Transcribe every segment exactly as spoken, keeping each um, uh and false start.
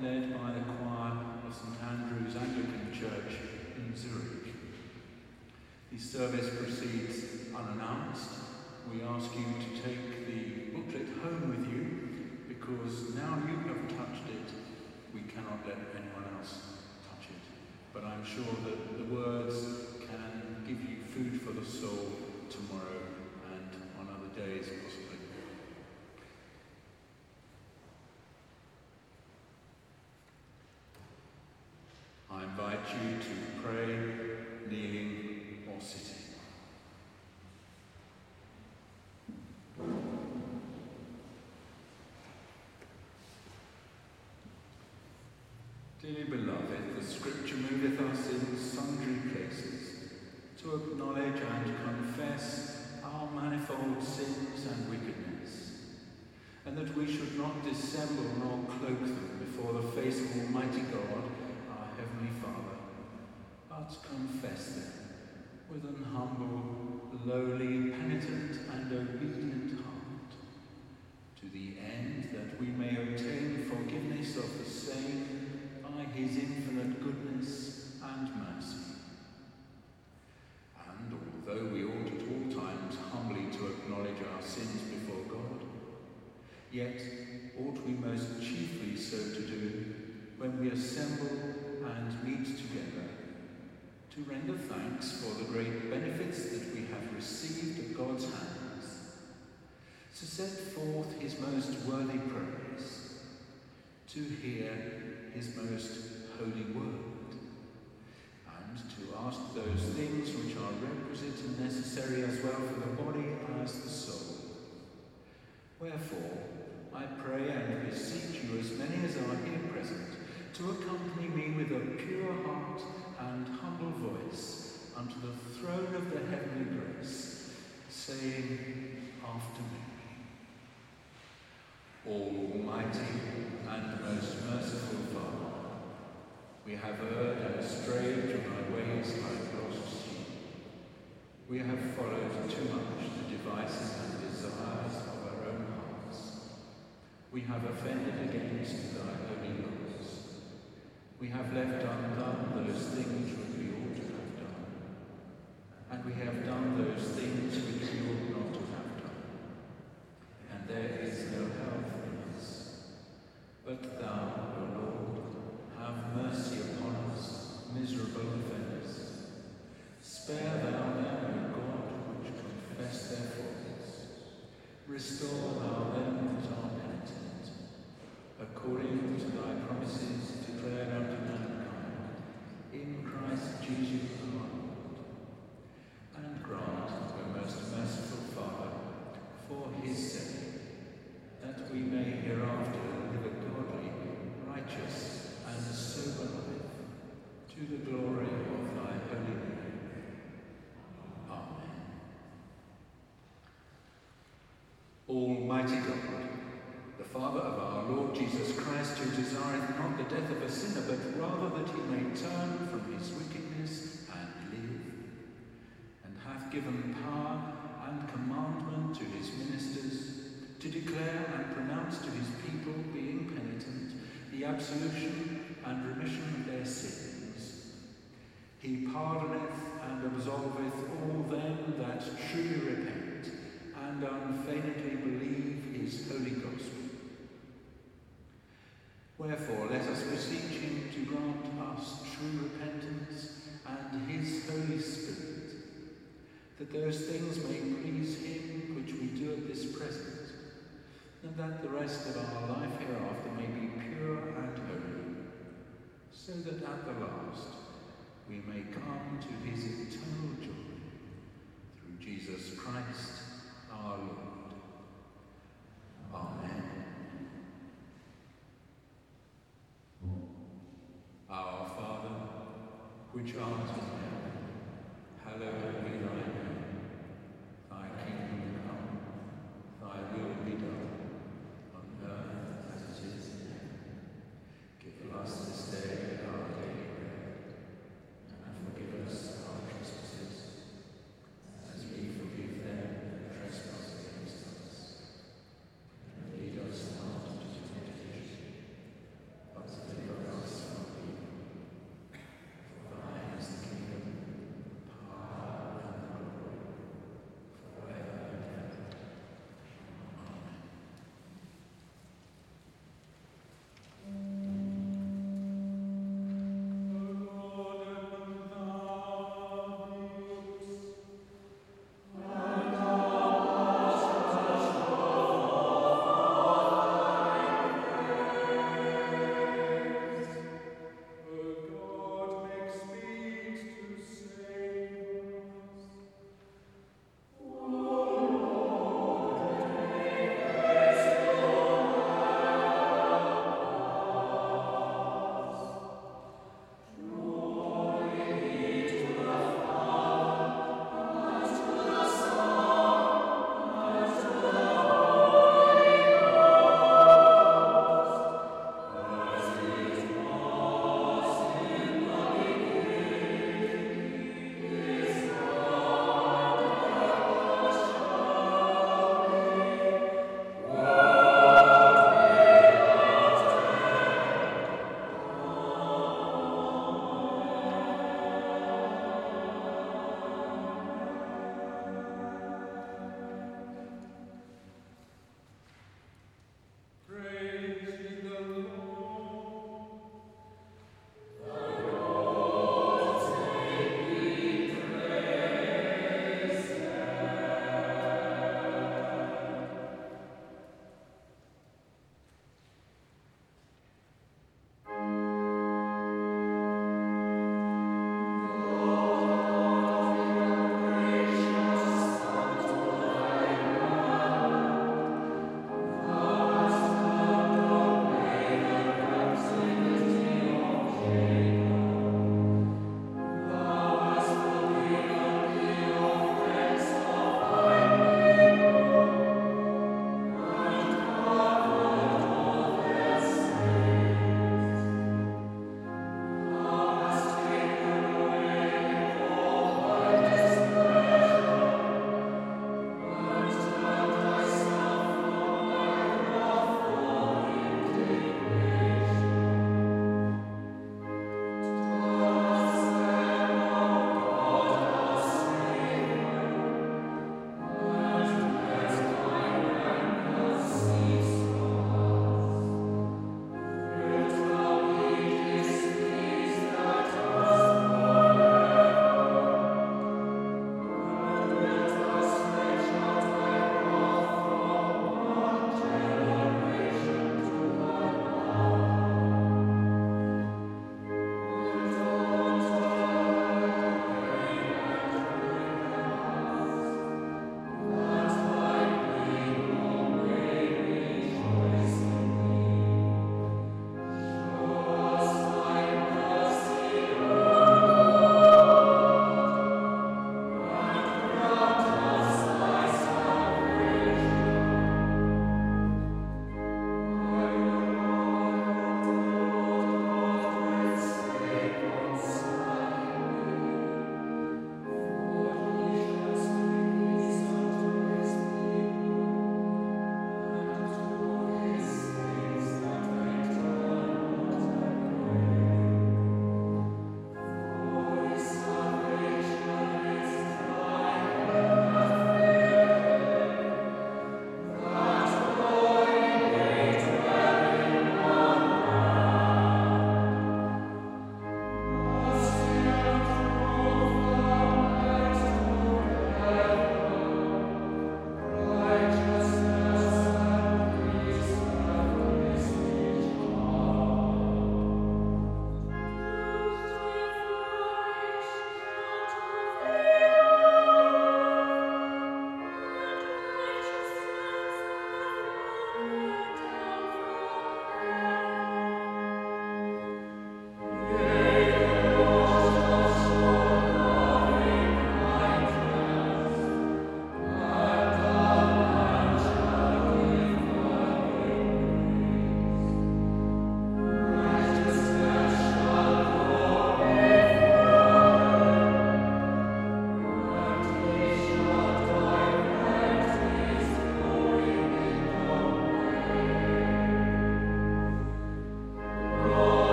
led by the choir of St Andrew's Anglican Church in Zurich. The service proceeds unannounced. We ask you to take the booklet home with you, because now you have touched it, we cannot let anyone else touch it. But I'm sure that the words can give you food for the soul tomorrow and on other days possibly. I invite you to pray, kneeling or sitting. Dearly beloved, the Scripture moveth us in sundry places to acknowledge and confess our manifold sins and wickedness, and that we should not dissemble nor cloak them before the face of Almighty God, our Heavenly Father, but confess them with an humble, lowly, penitent and obedient heart, to the end that we may obtain forgiveness of the same by his infinite goodness and mercy. And although we ought at all times humbly to acknowledge our sins before God, yet ought we most chiefly so to do when we assemble and meet together, to render thanks for the great benefits that we have received at God's hands, to set forth his most worthy praise, to hear his most holy word, and to ask those things which are requisite and necessary as well for the body as the soul. Wherefore, I pray and beseech you, as many as are here present, to accompany me with a pure heart and humble voice unto the throne of the heavenly grace, saying after me, Almighty and most merciful Father, we have erred and strayed from thy ways like lost sheep. We have followed too much the devices and desires of our own hearts. We have offended against thy holy laws. We have left undone those things which we ought to have done, and we have done those things which we ought not to have done. And there is no health in us. But thou, O Lord, have mercy upon us, miserable offenders. Spare thou them, O God, which confess their faults. Restore thou them that are penitent, according to thy promises declared unto mankind, in Christ Jesus our Lord. And grant, O most merciful Father, for his sake, that we may hereafter live a godly, righteous, and sober life, to the glory of thy holy name. Amen. Almighty God, the Father of our Lord Jesus Christ, who desireth not the death of a sinner, but rather that he may turn from his wickedness and live, and hath given power and commandment to his ministers to declare and pronounce to his people, being penitent, the absolution and remission of their sins. He pardoneth and absolveth all them that truly repent and unfeignedly believe his holy gospel. Wherefore, let us beseech him to grant us true repentance and his Holy Spirit, that those things may please him which we do at this present, and that the rest of our life hereafter may be pure and holy, so that at the last we may come to his eternal joy, through Jesus Christ our Lord. Amen. Our Father, which art in heaven, hallowed be thy name. Thy kingdom come, thy will be done, on earth as it is in heaven. Give us this day our daily bread, and forgive us our trespasses, as we forgive them that trespass against us. And lead us not into temptation, but deliver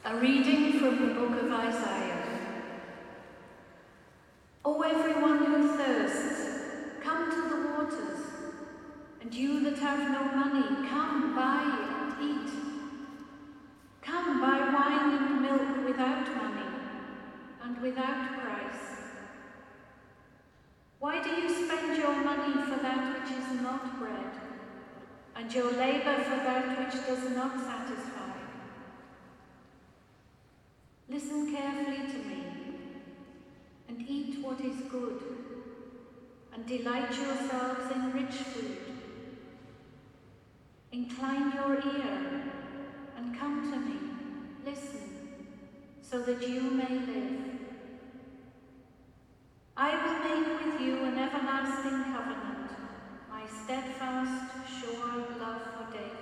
A reading from the book of Isaiah. O everyone who thirsts, come to the waters, and you that have no money, come buy and eat. Come buy wine and milk without money and without price. Why do you spend your money for that which is not bread, and your labour for that which does not satisfy? Listen carefully to me, and eat what is good, and delight yourselves in rich food. Incline your ear, and come to me, listen, so that you may live. I will make with you an everlasting covenant, my steadfast, sure love for David.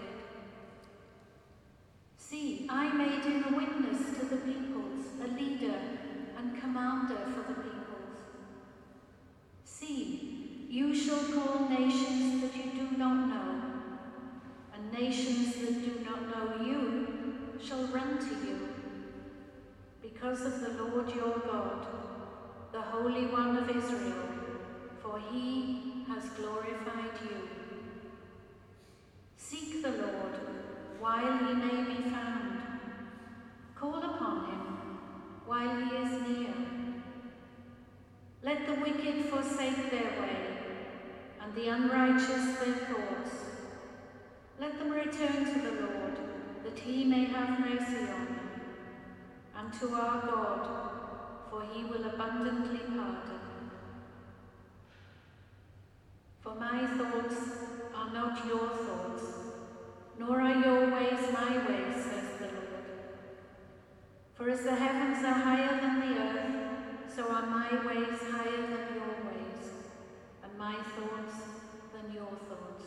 See, I made him a witness to the peoples, a leader and commander for the peoples. See, you shall call nations that you do not know, and nations that do not know you shall run to you, because of the Lord your God, the Holy One of Israel, for he has glorified you. Seek the Lord while he may be found. Call upon him while he is near. Let the wicked forsake their way, and the unrighteous their thoughts. Let them return to the Lord, that he may have mercy on them, and to our God, for he will abundantly pardon. For my thoughts are not your thoughts, nor are your ways my ways, says the Lord. For as the heavens are higher than the earth, so are my ways higher than your ways, and my thoughts than your thoughts.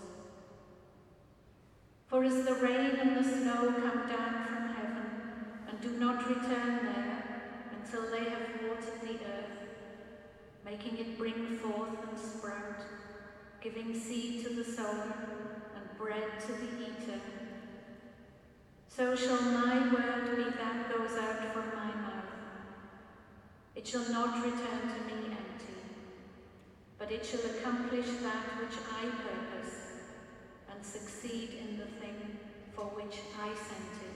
For as the rain and the snow come down from heaven, and do not return there until they have watered the earth, making it bring forth and sprout, giving seed to the sower and bread to the eater, so shall my word be that goes out from my mouth. It shall not return to me empty, but it shall accomplish that which I purpose, and succeed in the thing for which I sent it.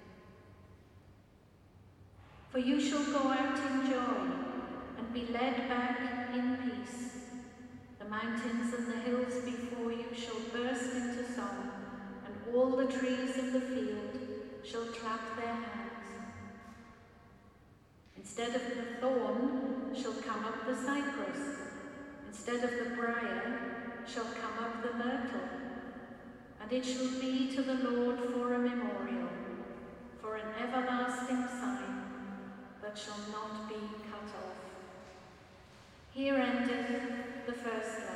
For you shall go out in joy, and be led back in peace. The mountains and the hills before you shall burst into song, and all the trees of the field shall clap their hands. Instead of the thorn shall come up the cypress, instead of the briar shall come up the myrtle, and it shall be to the Lord for a memorial, for an everlasting sign that shall not be cut off. Here endeth the first lesson.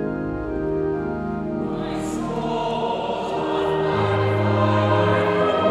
My soul, magnify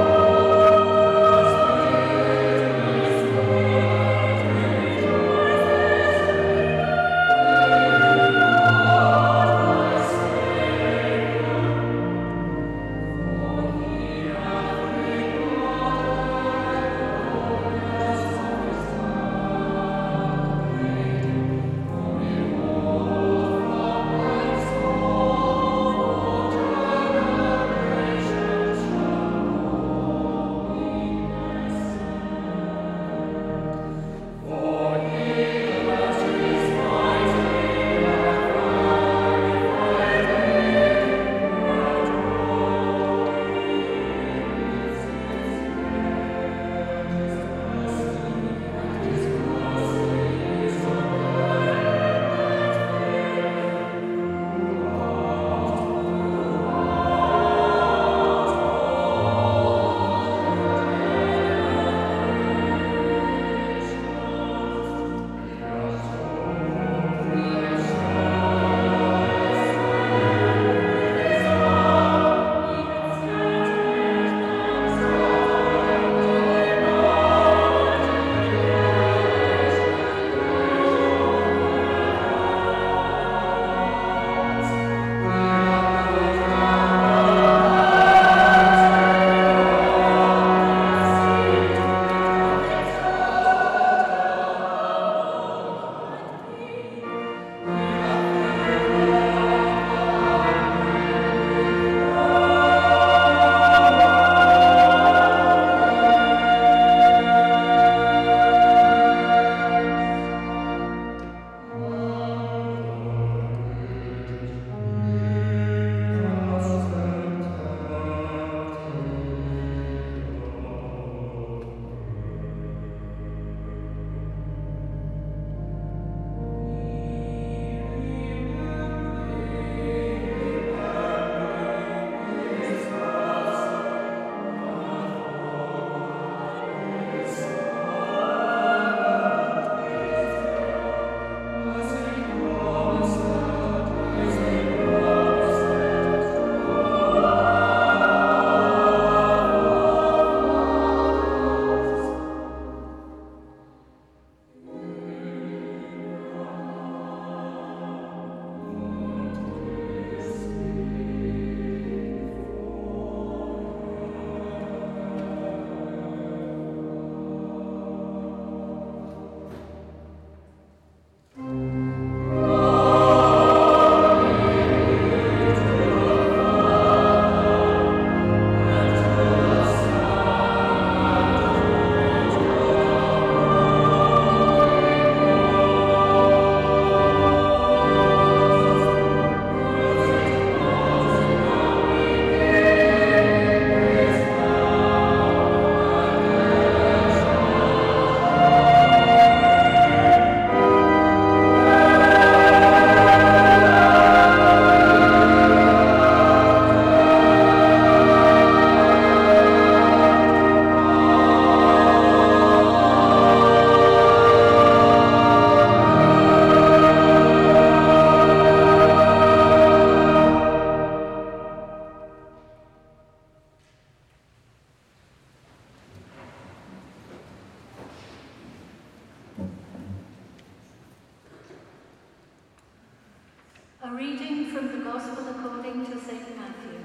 A reading from the Gospel according to Saint Matthew.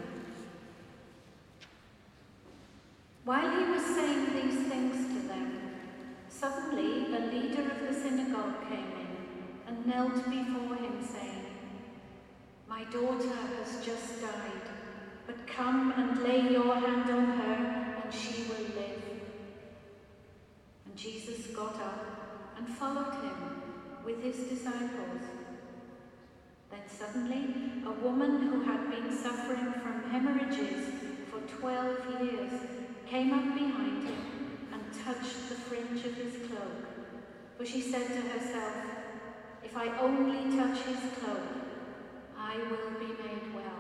While he was saying these things to them, suddenly a leader of the synagogue came in and knelt before him, saying, "My daughter has just died, but come and lay your hand on her, and she will live." And Jesus got up and followed him with his disciples. Then suddenly a woman who had been suffering from hemorrhages for twelve years came up behind him and touched the fringe of his cloak. For she said to herself, "If I only touch his cloak, I will be made well."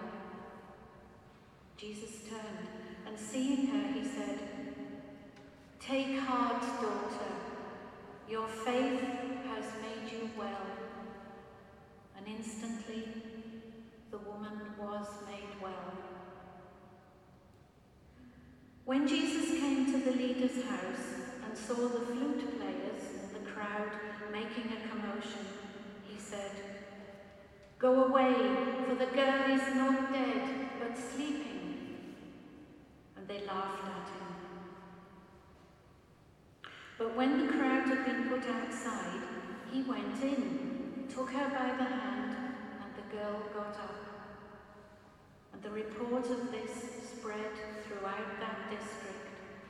Jesus turned, and seeing her, he said, "Take heart, daughter, your faith has made you well." And instantly the woman was made well. When Jesus came to the leader's house and saw the flute players and the crowd making a commotion, he said, "Go away, for the girl is not dead, but sleeping." And they laughed at him. But when the crowd had been put outside, he went in, took her by the hand, and the girl got up. And the report of this spread throughout that district.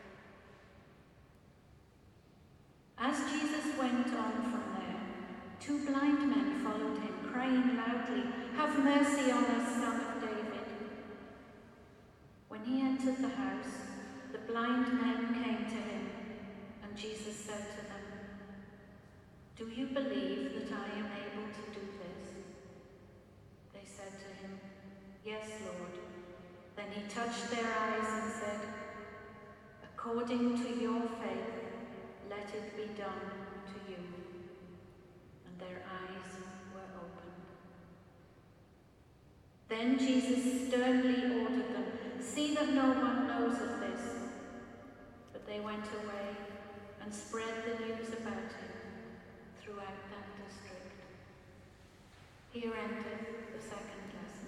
As Jesus went on from there, two blind men followed him, crying loudly, "Have mercy on us, Son of David." When he entered the house, the blind men came to him, and Jesus said to them, "Do you believe that I am able to do this?" They said to him, "Yes, Lord." Then he touched their eyes and said, "According to your faith, let it be done to you." And their eyes were opened. Then Jesus sternly ordered them, "See that no one knows of this." But they went away and spread the news about him throughout that district. Here endeth the second lesson.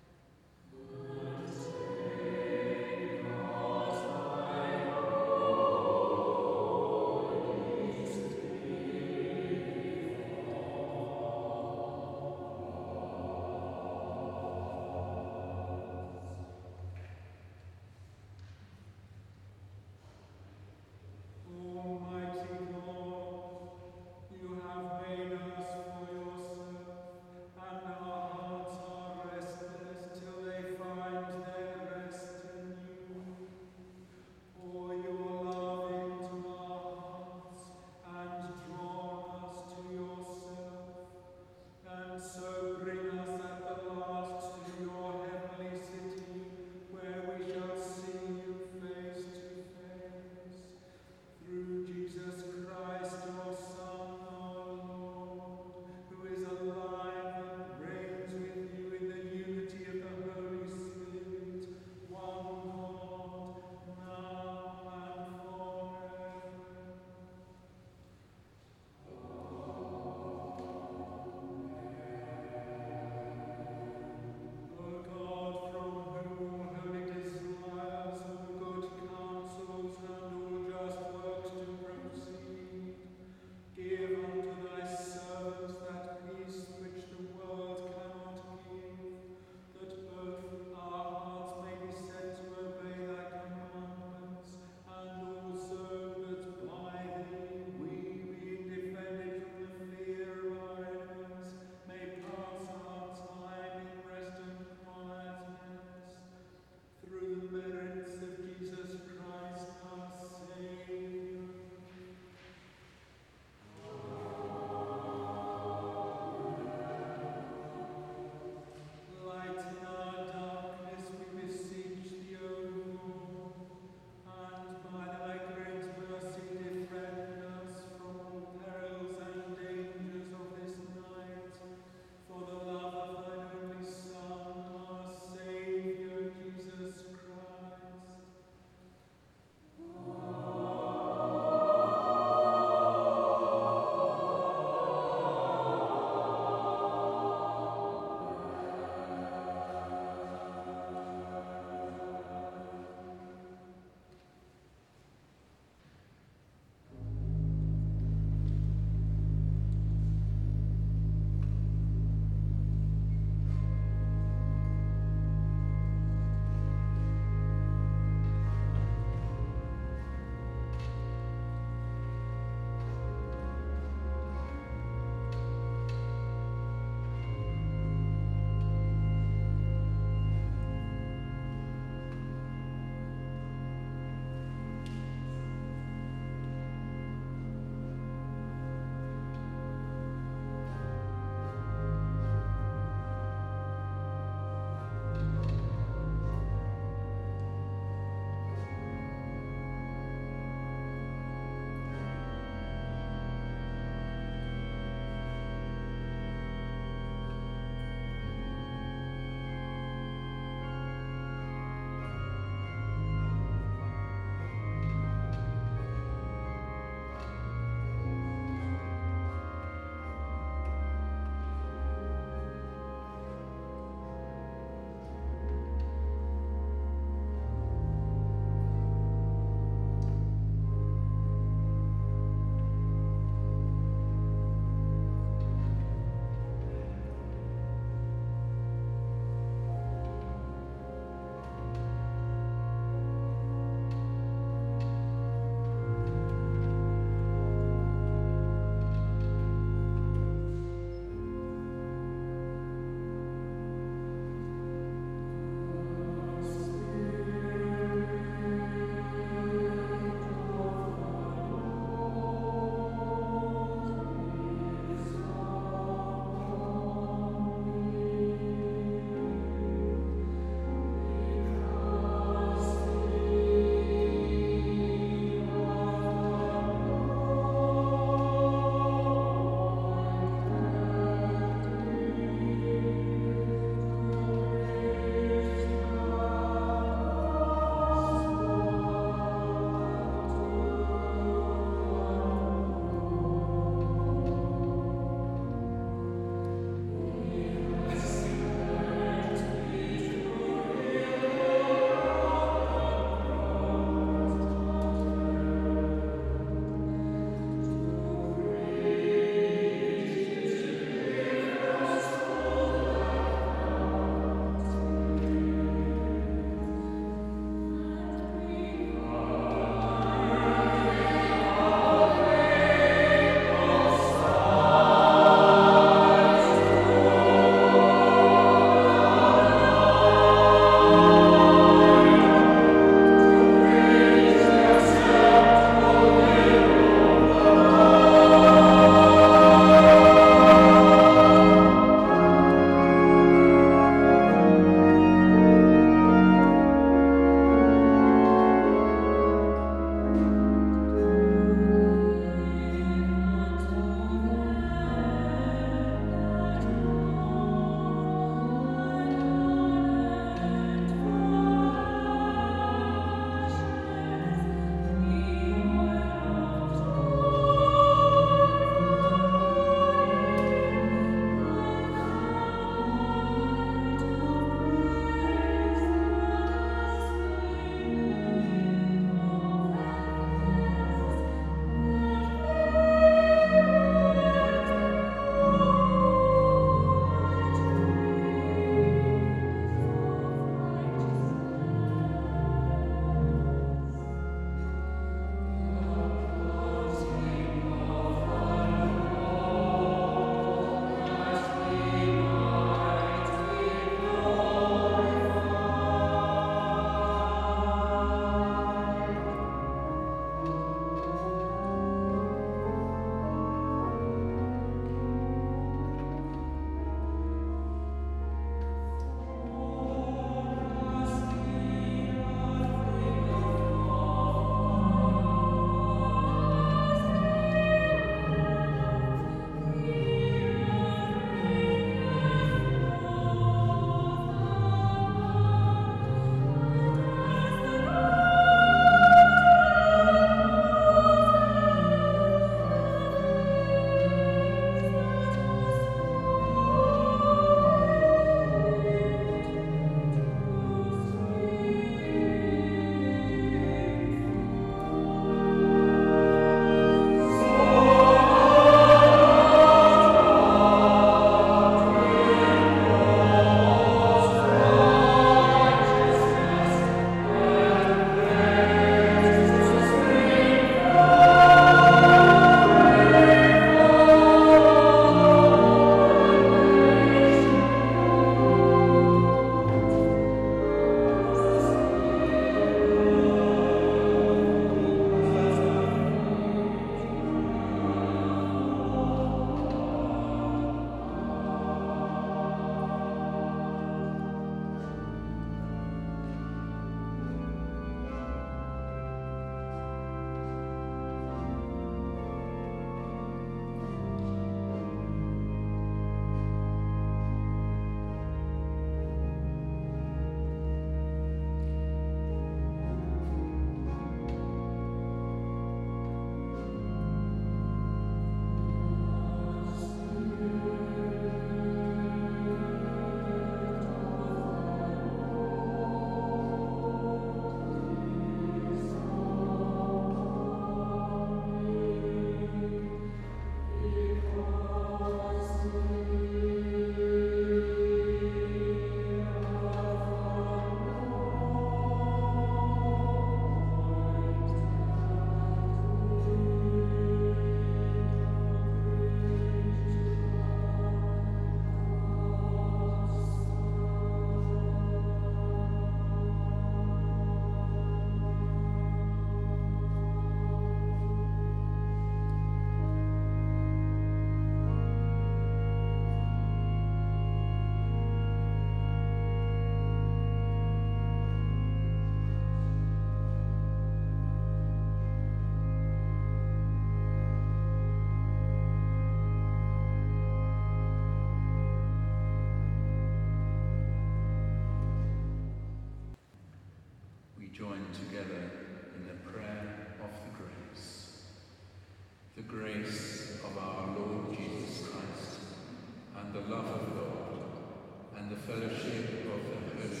and the fellowship of the Holy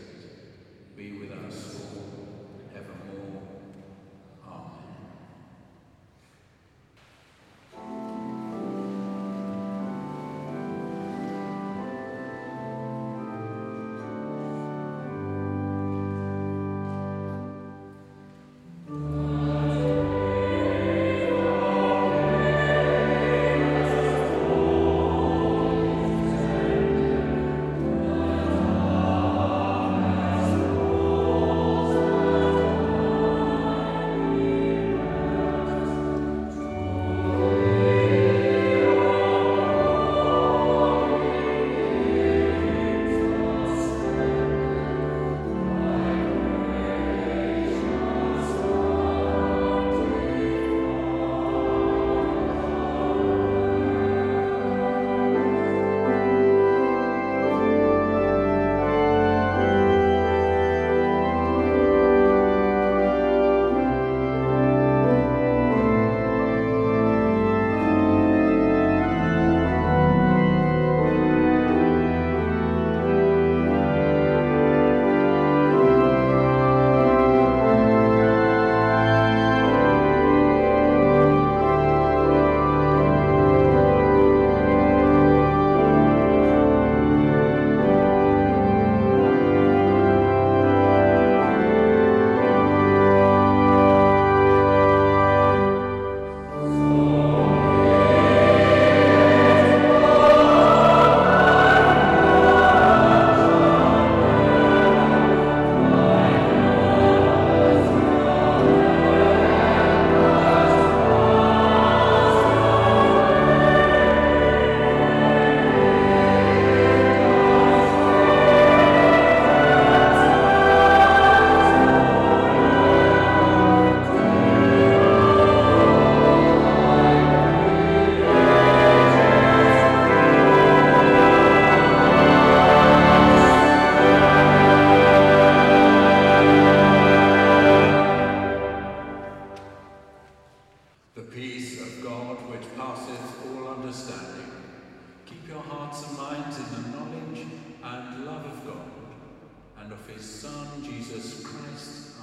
Spirit be with us all evermore. Amen.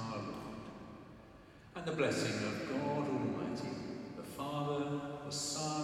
The blessing of God Almighty, the Father, the Son,